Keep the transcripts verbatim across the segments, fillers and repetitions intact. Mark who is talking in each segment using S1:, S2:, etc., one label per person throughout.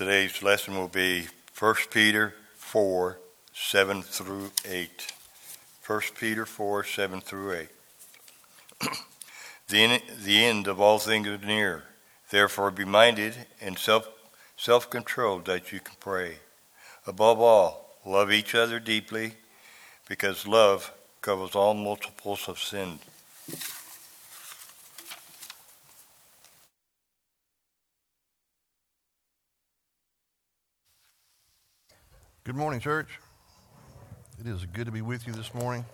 S1: today's lesson will be First Peter four, seven through eight. First Peter four, seven through eight. the, end, the end of all things is near. Therefore be minded and self, self-controlled that you can pray. Above all, love each other deeply, because love covers all multiples of sin.
S2: Good morning, church. It is good to be with you this morning.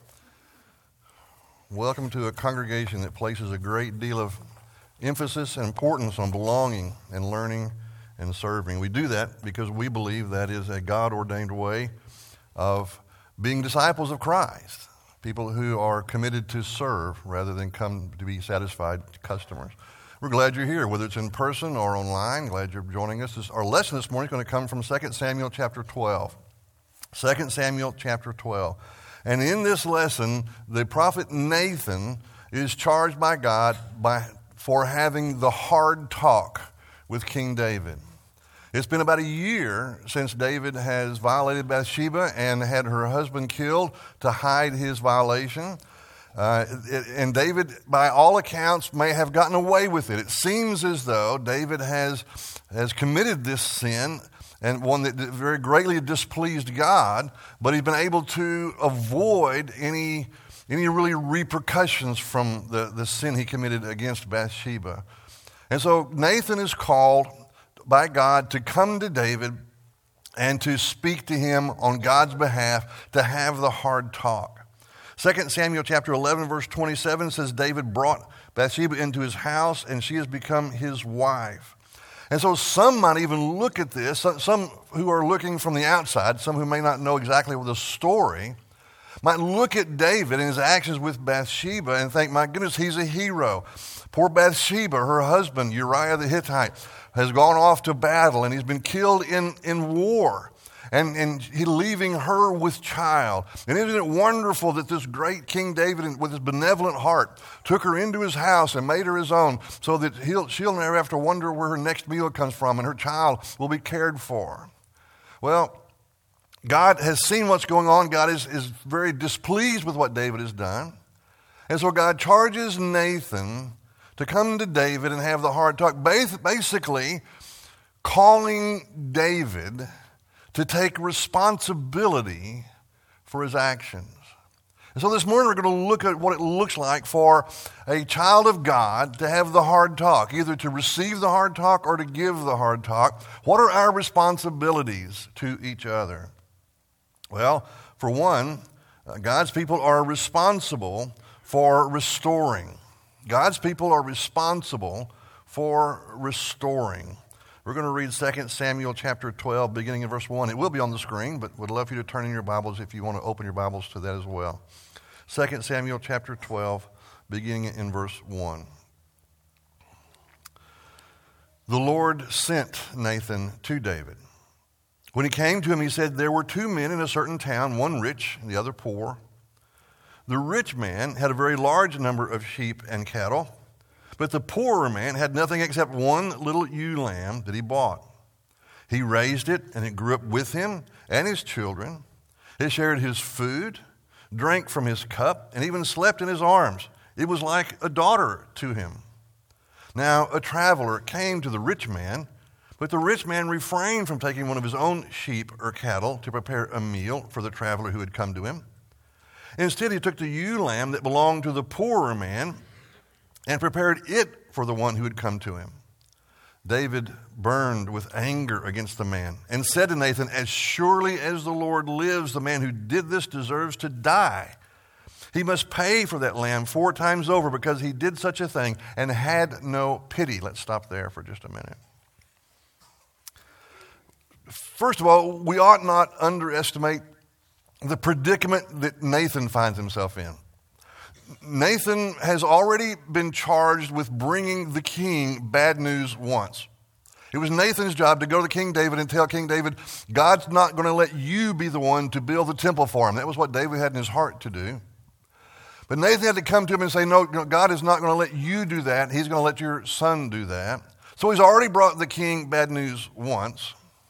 S2: Welcome to a congregation that places a great deal of emphasis and importance on belonging and learning and serving. We do that because we believe that is a God-ordained way of being disciples of Christ, people who are committed to serve rather than come to be satisfied customers. We're glad you're here, whether it's in person or online. Glad you're joining us. This, our lesson this morning is going to come from Second Samuel chapter twelve. Second Samuel chapter twelve. And in this lesson, the prophet Nathan is charged by God by, for having the hard talk with King David. It's been about a year since David has violated Bathsheba and had her husband killed to hide his violation. Uh, and David, by all accounts, may have gotten away with it. It seems as though David has, has committed this sin, and one that very greatly displeased God, but he's been able to avoid any, any really repercussions from the, the sin he committed against Bathsheba. And so Nathan is called by God to come to David and to speak to him on God's behalf, to have the hard talk. Second Samuel chapter eleven, verse twenty-seven says, David brought Bathsheba into his house, and she has become his wife. And so some might even look at this, some who are looking from the outside, some who may not know exactly the story, might look at David and his actions with Bathsheba and think, my goodness, he's a hero. Poor Bathsheba, her husband, Uriah the Hittite, has gone off to battle, and he's been killed in, in war. And, and he leaving her with child. And isn't it wonderful that this great King David, with his benevolent heart, took her into his house and made her his own, so that he'll, she'll never have to wonder where her next meal comes from, and her child will be cared for. Well, God has seen what's going on. God is, is very displeased with what David has done. And so God charges Nathan to come to David and have the hard talk, basically calling David to take responsibility for his actions. And so this morning we're going to look at what it looks like for a child of God to have the hard talk, either to receive the hard talk or to give the hard talk. What are our responsibilities to each other? Well, for one, uh, God's people are responsible for restoring. God's people are responsible for restoring. We're going to read Second Samuel chapter twelve, beginning in verse one. It will be on the screen, but would love for you to turn in your Bibles if you want to open your Bibles to that as well. Second Samuel chapter twelve, beginning in verse one. The Lord sent Nathan to David. When he came to him, he said, there were two men in a certain town, one rich and the other poor. The rich man had a very large number of sheep and cattle, but the poorer man had nothing except one little ewe lamb that he bought. He raised it, and it grew up with him and his children. It shared his food, drank from his cup, and even slept in his arms. It was like a daughter to him. Now a traveler came to the rich man, but the rich man refrained from taking one of his own sheep or cattle to prepare a meal for the traveler who had come to him. Instead, he took the ewe lamb that belonged to the poorer man and prepared it for the one who had come to him. David burned with anger against the man and said to Nathan, as surely as the Lord lives, the man who did this deserves to die. He must pay for that lamb four times over because he did such a thing and had no pity. Let's stop there for just a minute. First of all, we ought not underestimate the predicament that Nathan finds himself in. Nathan has already been charged with bringing the king bad news once. It was Nathan's job to go to King David and tell King David, God's not going to let you be the one to build the temple for him. That was what David had in his heart to do. But Nathan had to come to him and say, no, God is not going to let you do that. He's going to let your son do that. So he's already brought the king bad news once.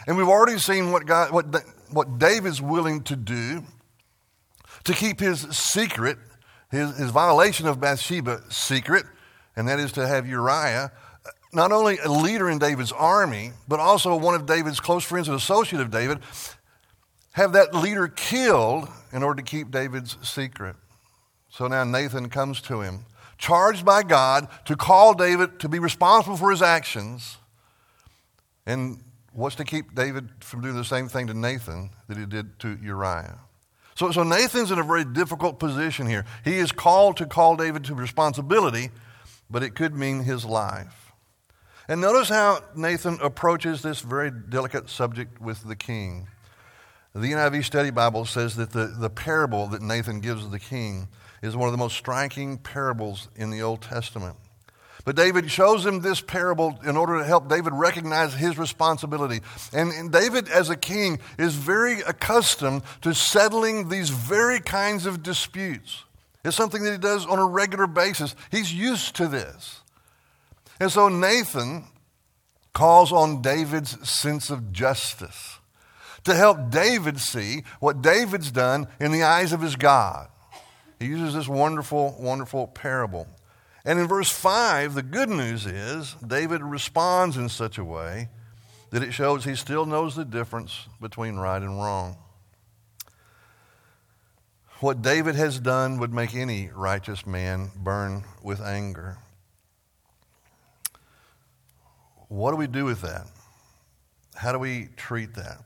S2: And we've already seen what God, what, what David's willing to do to keep his secret, his, his violation of Bathsheba secret, and that is to have Uriah, not only a leader in David's army, but also one of David's close friends and associate of David, have that leader killed in order to keep David's secret. So now Nathan comes to him, charged by God to call David to be responsible for his actions, and what's to keep David from doing the same thing to Nathan that he did to Uriah. So, so Nathan's in a very difficult position here. He is called to call David to responsibility, but it could mean his life. And notice how Nathan approaches this very delicate subject with the king. The N I V Study Bible says that the, the parable that Nathan gives the king is one of the most striking parables in the Old Testament. But David shows him this parable in order to help David recognize his responsibility. And, and David, as a king, is very accustomed to settling these very kinds of disputes. It's something that he does on a regular basis. He's used to this. And so Nathan calls on David's sense of justice to help David see what David's done in the eyes of his God. He uses this wonderful, wonderful parable. And in verse five, the good news is David responds in such a way that it shows he still knows the difference between right and wrong. What David has done would make any righteous man burn with anger. What do we do with that? How do we treat that?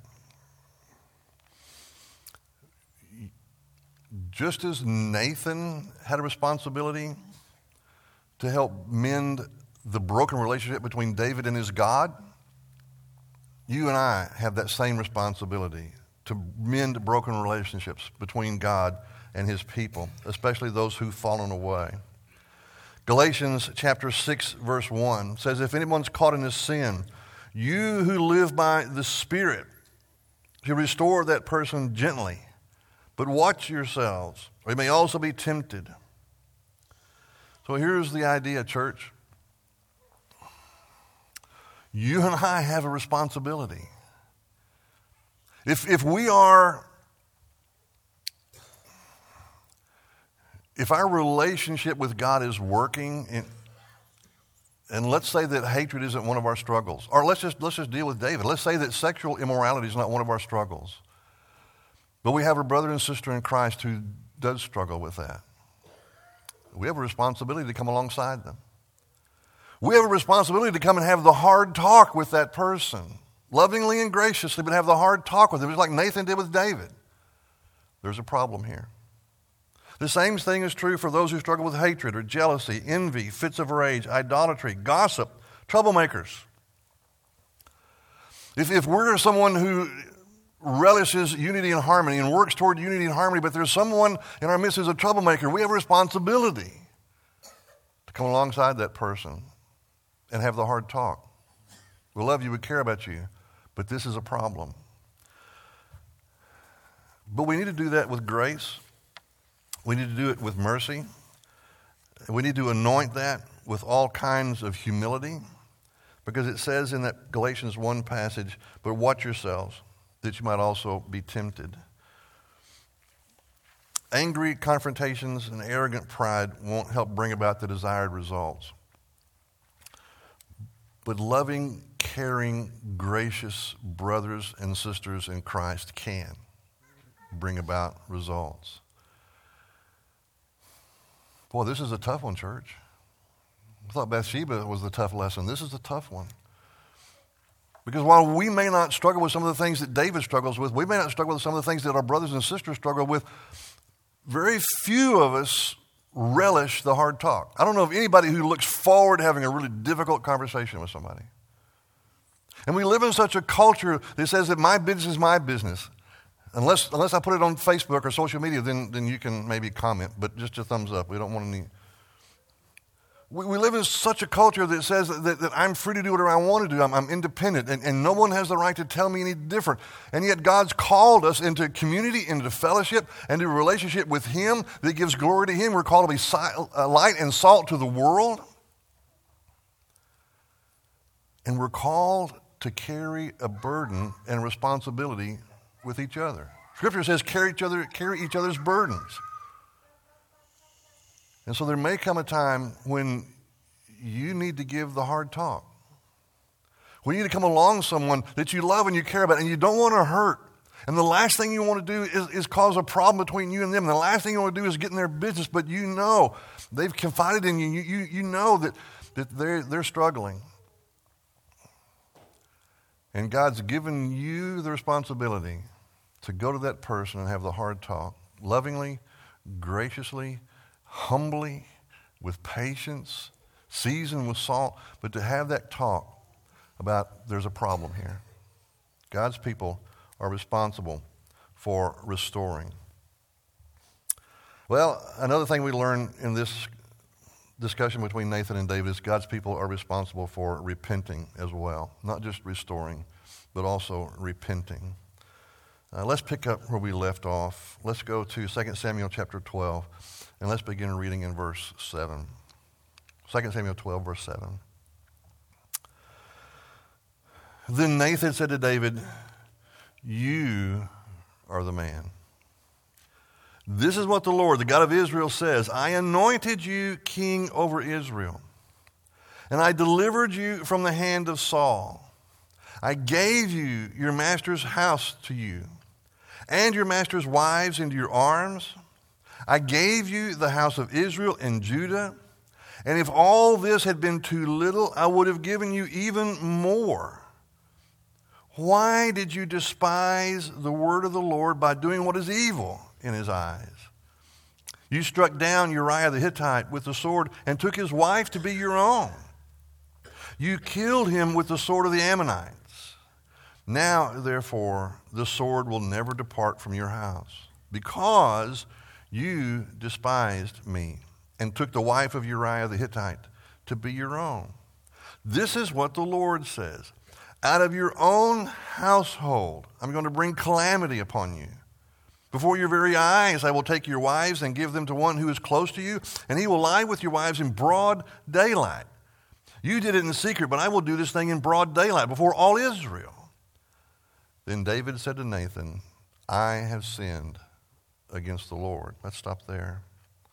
S2: Just as Nathan had a responsibility to help mend the broken relationship between David and his God, you and I have that same responsibility to mend broken relationships between God and his people, especially those who've fallen away. Galatians chapter six, verse one says, if anyone's caught in a sin, you who live by the Spirit should restore that person gently, but watch yourselves, or you may also be tempted. So here's the idea, church. You and I have a responsibility. If, if we are, if our relationship with God is working, in, and let's say that hatred isn't one of our struggles, or let's just, let's just deal with David. Let's say that sexual immorality is not one of our struggles, but we have a brother and sister in Christ who does struggle with that. We have a responsibility to come alongside them. We have a responsibility to come and have the hard talk with that person, lovingly and graciously, but have the hard talk with them, just like Nathan did with David. There's a problem here. The same thing is true for those who struggle with hatred or jealousy, envy, fits of rage, idolatry, gossip, troublemakers. If, if we're someone who relishes unity and harmony and works toward unity and harmony, but there's someone in our midst who's a troublemaker, we have a responsibility to come alongside that person and have the hard talk. We love you, we care about you, but this is a problem. But we need to do that with grace. We need to do it with mercy. We need to anoint that with all kinds of humility, because it says in that Galatians one passage, but watch yourselves, that you might also be tempted. Angry confrontations and arrogant pride won't help bring about the desired results. But loving, caring, gracious brothers and sisters in Christ can bring about results. Boy, this is a tough one, church. I thought Bathsheba was the tough lesson. This is the tough one. Because while we may not struggle with some of the things that David struggles with, we may not struggle with some of the things that our brothers and sisters struggle with, very few of us relish the hard talk. I don't know of anybody who looks forward to having a really difficult conversation with somebody. And we live in such a culture that says that my business is my business. Unless unless I put it on Facebook or social media, then, then you can maybe comment, but just a thumbs up. We don't want any... We, we live in such a culture that says that, that, that I'm free to do whatever I want to do. I'm, I'm independent, and, and no one has the right to tell me any different. And yet God's called us into community, into fellowship, and to a relationship with Him that gives glory to Him. We're called to be si- uh, light and salt to the world. And we're called to carry a burden and responsibility with each other. Scripture says carry each other, carry each other's burdens. And so there may come a time when you need to give the hard talk. We need to come along someone that you love and you care about and you don't want to hurt. And the last thing you want to do is, is cause a problem between you and them. And the last thing you want to do is get in their business, but you know they've confided in you. You, you, you know that, that they're, they're struggling. And God's given you the responsibility to go to that person and have the hard talk, lovingly, graciously, humbly, with patience, seasoned with salt, but to have that talk about there's a problem here. God's people are responsible for restoring. Well, another thing we learn in this discussion between Nathan and David is God's people are responsible for repenting as well. Not just restoring, but also repenting. Uh, let's pick up where we left off. Let's go to Second Samuel chapter twelve, and let's begin reading in verse seven. Second Samuel twelve, verse seven. Then Nathan said to David, "You are the man. This is what the Lord, the God of Israel, says. I anointed you king over Israel, and I delivered you from the hand of Saul. I gave you your master's house to you, and your master's wives into your arms. I gave you the house of Israel and Judah, and if all this had been too little, I would have given you even more. Why did you despise the word of the Lord by doing what is evil in his eyes? You struck down Uriah the Hittite with the sword and took his wife to be your own. You killed him with the sword of the Ammonites. Now, therefore, the sword will never depart from your house, because you despised me and took the wife of Uriah the Hittite to be your own. This is what the Lord says. Out of your own household, I'm going to bring calamity upon you. Before your very eyes, I will take your wives and give them to one who is close to you, and he will lie with your wives in broad daylight. You did it in secret, but I will do this thing in broad daylight before all Israel." Then David said to Nathan, "I have sinned against the Lord." Let's stop there.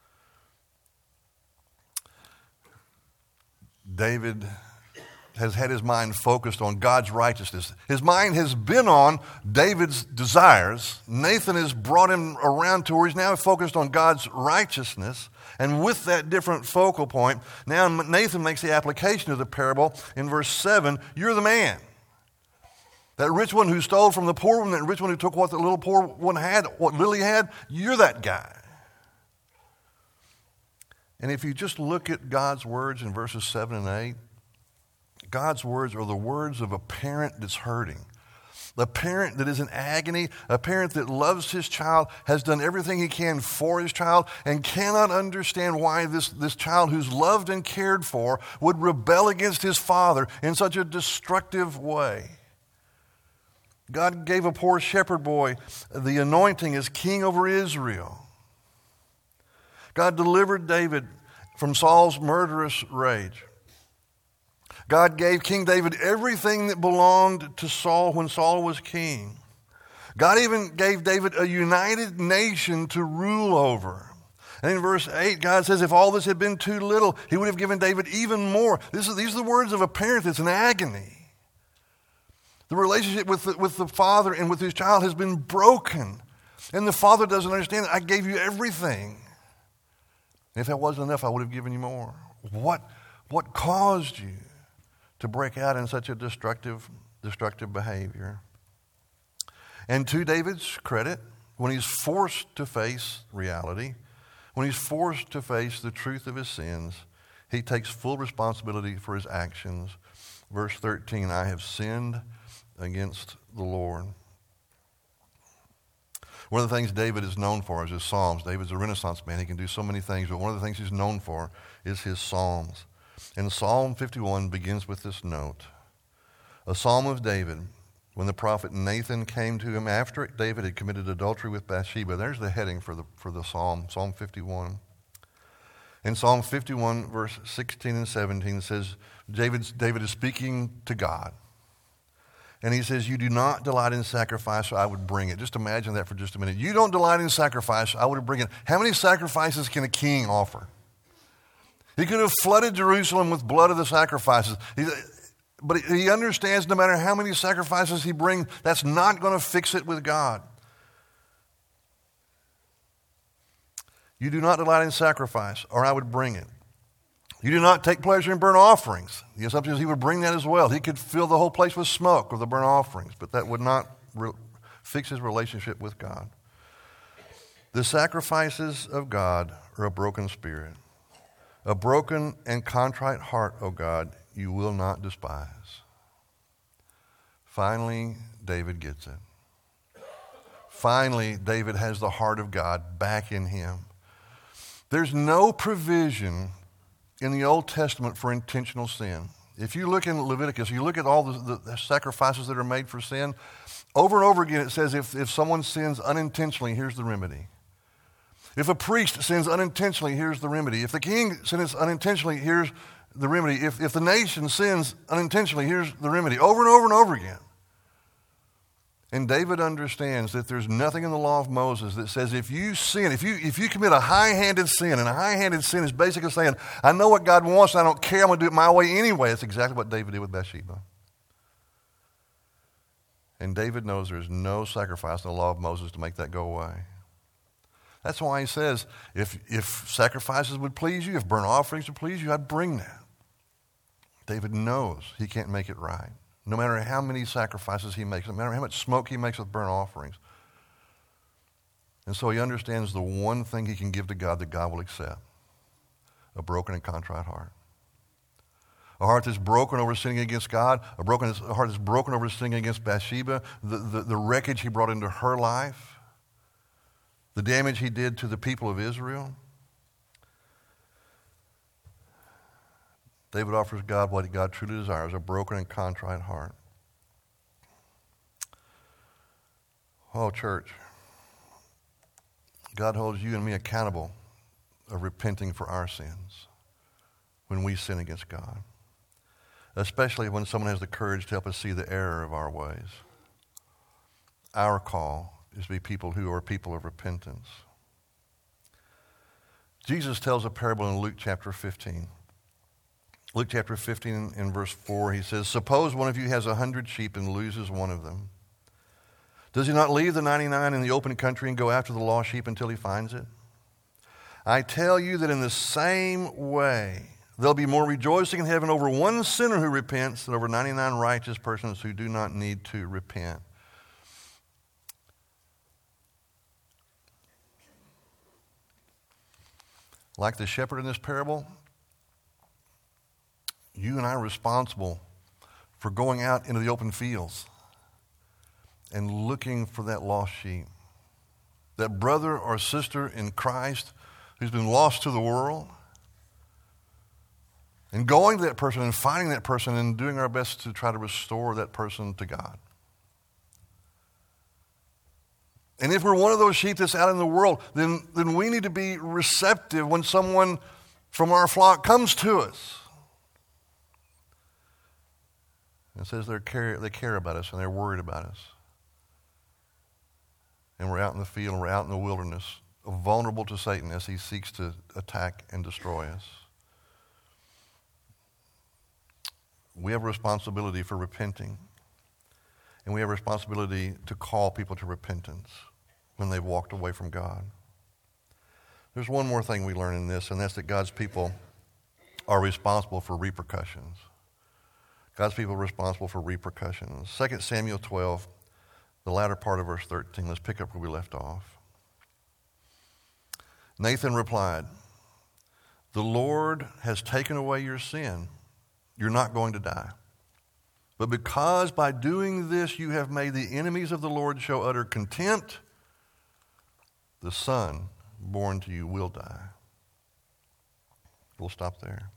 S2: David has had his mind focused on God's righteousness. His mind has been on David's desires. Nathan has brought him around to where he's now focused on God's righteousness. And with that different focal point, now Nathan makes the application of the parable in verse seven. You're the man. That rich one who stole from the poor one, that rich one who took what the little poor one had, what Lily had, you're that guy. And if you just look at God's words in verses seven and eight, God's words are the words of a parent that's hurting. A parent that is in agony, a parent that loves his child, has done everything he can for his child, and cannot understand why this, this child who's loved and cared for would rebel against his father in such a destructive way. God gave a poor shepherd boy the anointing as king over Israel. God delivered David from Saul's murderous rage. God gave King David everything that belonged to Saul when Saul was king. God even gave David a united nation to rule over. And in verse eight, God says, if all this had been too little, he would have given David even more. This is, these are the words of a parent that's in agony. The relationship with the, with the father and with his child has been broken. And the father doesn't understand that I gave you everything. And if that wasn't enough, I would have given you more. What, what caused you to break out in such a destructive, destructive behavior? And to David's credit, when he's forced to face reality, when he's forced to face the truth of his sins, he takes full responsibility for his actions. Verse thirteen, I have sinned against the Lord. One of the things David is known for is his Psalms. David's a Renaissance man. He can do so many things, but one of the things he's known for is his Psalms. And Psalm fifty-one begins with this note. A psalm of David, when the prophet Nathan came to him after David had committed adultery with Bathsheba. There's the heading for the, for the psalm, Psalm fifty-one. And Psalm fifty-one, verse sixteen and seventeen says, David's, David is speaking to God. And he says, you do not delight in sacrifice, so I would bring it. Just imagine that for just a minute. You don't delight in sacrifice, I would bring it. How many sacrifices can a king offer? He could have flooded Jerusalem with blood of the sacrifices. He, but he understands no matter how many sacrifices he brings, that's not going to fix it with God. You do not delight in sacrifice, or I would bring it. You do not take pleasure in burnt offerings. The assumption is he would bring that as well. He could fill the whole place with smoke with the burnt offerings, but that would not re- fix his relationship with God. The sacrifices of God are a broken spirit. A broken and contrite heart, O God, you will not despise. Finally, David gets it. Finally, David has the heart of God back in him. There's no provision in the Old Testament for intentional sin. If you look in Leviticus, you look at all the, the, the sacrifices that are made for sin, over and over again it says if, if someone sins unintentionally, here's the remedy. If a priest sins unintentionally, here's the remedy. If the king sins unintentionally, here's the remedy. If, if the nation sins unintentionally, here's the remedy. Over and over and over again. And David understands that there's nothing in the law of Moses that says if you sin, if you if you commit a high-handed sin, and a high-handed sin is basically saying, I know what God wants, and I don't care, I'm going to do it my way anyway. That's exactly what David did with Bathsheba. And David knows there's no sacrifice in the law of Moses to make that go away. That's why he says, if, if sacrifices would please you, if burnt offerings would please you, I'd bring that. David knows he can't make it right. No matter how many sacrifices he makes, no matter how much smoke he makes with burnt offerings. And so he understands the one thing he can give to God that God will accept. A broken and contrite heart. A heart that's broken over sinning against God. A, broken, a heart that's broken over sinning against Bathsheba. The, the, the wreckage he brought into her life. The damage he did to the people of Israel. David offers God what God truly desires, a broken and contrite heart. Oh, church, God holds you and me accountable of repenting for our sins when we sin against God, especially when someone has the courage to help us see the error of our ways. Our call is to be people who are people of repentance. Jesus tells a parable in Luke chapter fifteen. Luke chapter fifteen and verse four, he says, suppose one of you has a hundred sheep and loses one of them. Does he not leave the ninety-nine in the open country and go after the lost sheep until he finds it? I tell you that in the same way, there'll be more rejoicing in heaven over one sinner who repents than over ninety-nine righteous persons who do not need to repent. Like the shepherd in this parable, you and I are responsible for going out into the open fields and looking for that lost sheep. That brother or sister in Christ who's been lost to the world. And going to that person and finding that person and doing our best to try to restore that person to God. And if we're one of those sheep that's out in the world, then, then we need to be receptive when someone from our flock comes to us. It says they care, they care about us and they're worried about us. And we're out in the field and we're out in the wilderness, vulnerable to Satan as he seeks to attack and destroy us. We have a responsibility for repenting. And we have a responsibility to call people to repentance when they've walked away from God. There's one more thing we learn in this, and that's that God's people are responsible for repercussions. God's people are responsible for repercussions. Second Samuel twelve, the latter part of verse thirteen. Let's pick up where we left off. Nathan replied, the Lord has taken away your sin. You're not going to die. But because by doing this you have made the enemies of the Lord show utter contempt, the son born to you will die. We'll stop there.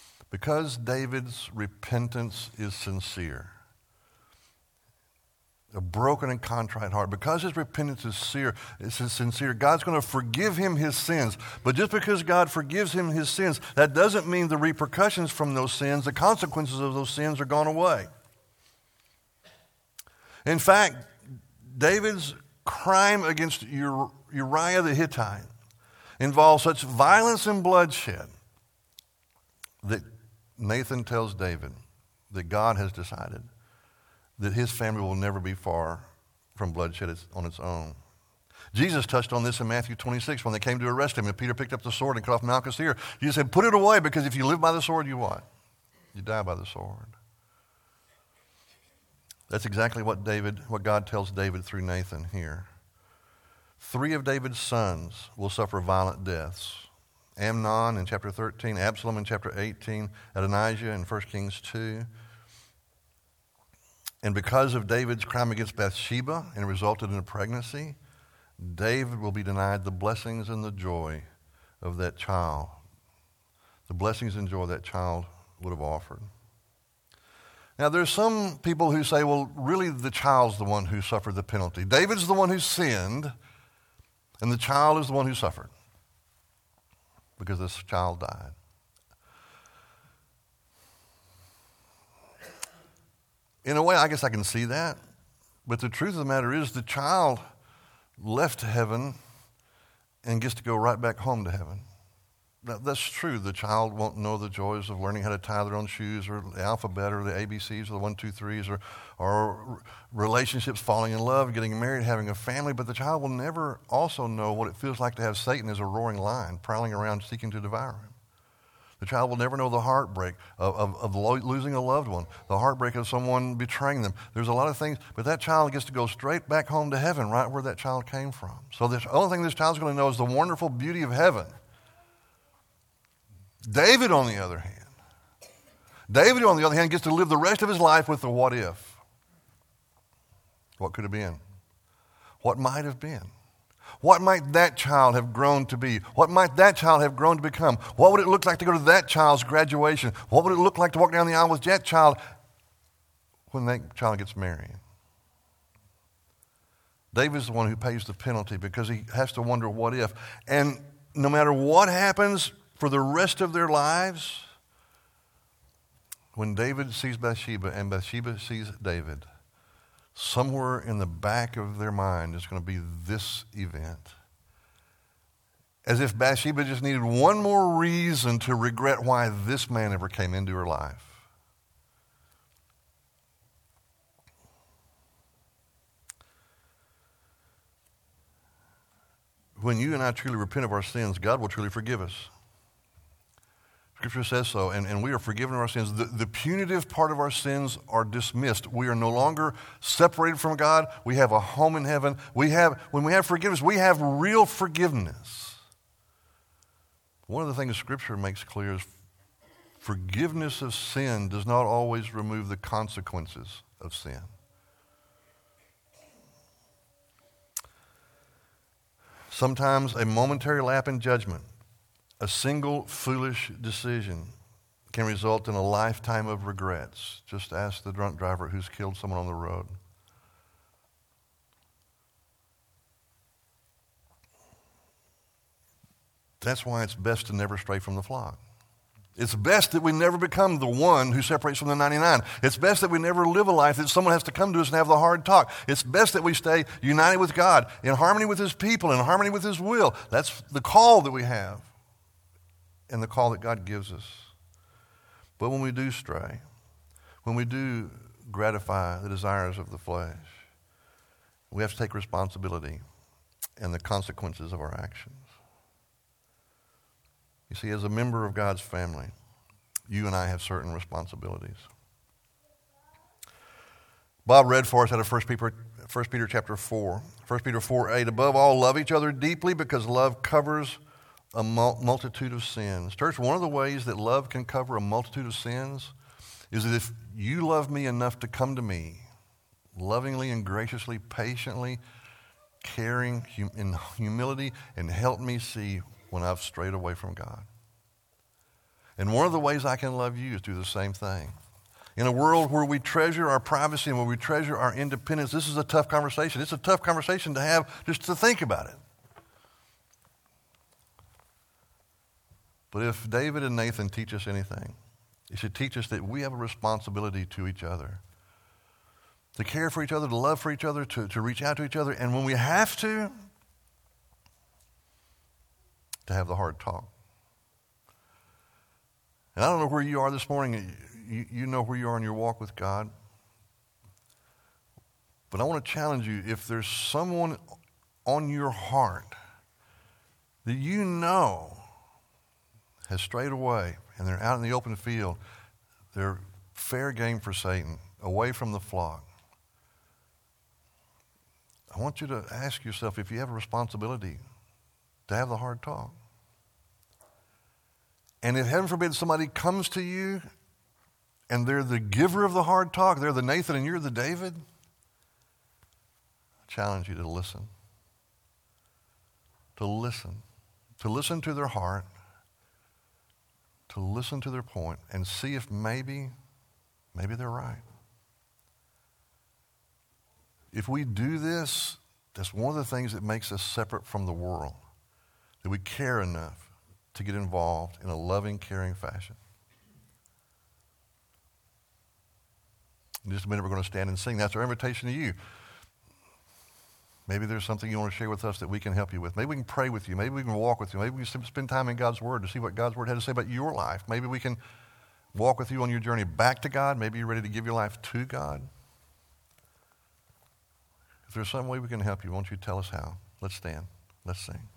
S2: Because David's repentance is sincere, a broken and contrite heart. Because his repentance is sincere, it's sincere, God's going to forgive him his sins. But just because God forgives him his sins, that doesn't mean the repercussions from those sins, the consequences of those sins are gone away. In fact, David's crime against Uriah the Hittite involved such violence and bloodshed that Nathan tells David that God has decided that his family will never be far from bloodshed on its own. Jesus touched on this in Matthew twenty-six when they came to arrest him, and Peter picked up the sword and cut off Malchus' ear. Jesus said, put it away, because if you live by the sword, you what? You die by the sword. That's exactly what David, what God tells David through Nathan here. Three of David's sons will suffer violent deaths. Amnon in chapter thirteen, Absalom in chapter eighteen, Adonijah in First Kings two. And because of David's crime against Bathsheba and it resulted in a pregnancy, David will be denied the blessings and the joy of that child. The blessings and joy that child would have offered. Now, there's some people who say, well, really the child's the one who suffered the penalty. David's the one who sinned, and the child is the one who suffered because this child died. In a way, I guess I can see that. But the truth of the matter is the child left heaven and gets to go right back home to heaven. Now, that's true. The child won't know the joys of learning how to tie their own shoes or the alphabet or the A B Cs or the one, two, threes or, or relationships, falling in love, getting married, having a family. But the child will never also know what it feels like to have Satan as a roaring lion prowling around seeking to devour him. The child will never know the heartbreak of, of, of lo- losing a loved one, the heartbreak of someone betraying them. There's a lot of things, but that child gets to go straight back home to heaven, right where that child came from. So the only thing this child's going to know is the wonderful beauty of heaven. David, on the other hand, David, on the other hand, gets to live the rest of his life with the what if. What could have been? What might have been? What might that child have grown to be? What might that child have grown to become? What would it look like to go to that child's graduation? What would it look like to walk down the aisle with that child when that child gets married? David's the one who pays the penalty because he has to wonder what if. And no matter what happens for the rest of their lives, when David sees Bathsheba and Bathsheba sees David, somewhere in the back of their mind is going to be this event. As if Bathsheba just needed one more reason to regret why this man ever came into her life. When you and I truly repent of our sins, God will truly forgive us. Scripture says so, and, and we are forgiven of our sins. The, the punitive part of our sins are dismissed. We are no longer separated from God. We have a home in heaven. We have, when we have forgiveness, we have real forgiveness. One of the things Scripture makes clear is forgiveness of sin does not always remove the consequences of sin. Sometimes a momentary lapse in judgment, a single foolish decision can result in a lifetime of regrets. Just ask the drunk driver who's killed someone on the road. That's why it's best to never stray from the flock. It's best that we never become the one who separates from the ninety-nine. It's best that we never live a life that someone has to come to us and have the hard talk. It's best that we stay united with God, in harmony with His people, in harmony with His will. That's the call that we have and the call that God gives us. But when we do stray, when we do gratify the desires of the flesh, we have to take responsibility and the consequences of our actions. You see, as a member of God's family, you and I have certain responsibilities. Bob read for us out of First Peter, First Peter chapter four. First Peter four eight, above all, love each other deeply because love covers a multitude of sins. Church, one of the ways that love can cover a multitude of sins is that if you love me enough to come to me, lovingly and graciously, patiently, caring, in humility, and help me see when I've strayed away from God. And one of the ways I can love you is do the same thing. In a world where we treasure our privacy and where we treasure our independence, this is a tough conversation. It's a tough conversation to have just to think about it. But if David and Nathan teach us anything, it should teach us that we have a responsibility to each other, to care for each other, to love for each other, to, to reach out to each other, and when we have to, to have the hard talk. And I don't know where you are this morning. You, you know where you are in your walk with God. But I want to challenge you, if there's someone on your heart that you know has strayed away and they're out in the open field, they're fair game for Satan, away from the flock, I want you to ask yourself if you have a responsibility to have the hard talk. And if, heaven forbid, somebody comes to you and they're the giver of the hard talk, they're the Nathan and you're the David, I challenge you to listen. To listen. To listen to their heart. To listen to their point and see if maybe, maybe they're right. If we do this, that's one of the things that makes us separate from the world, that we care enough to get involved in a loving, caring fashion. In just a minute, we're going to stand and sing. That's our invitation to you. Maybe there's something you want to share with us that we can help you with. Maybe we can pray with you. Maybe we can walk with you. Maybe we can spend time in God's Word to see what God's Word had to say about your life. Maybe we can walk with you on your journey back to God. Maybe you're ready to give your life to God. If there's some way we can help you, won't you tell us how? Let's stand. Let's sing.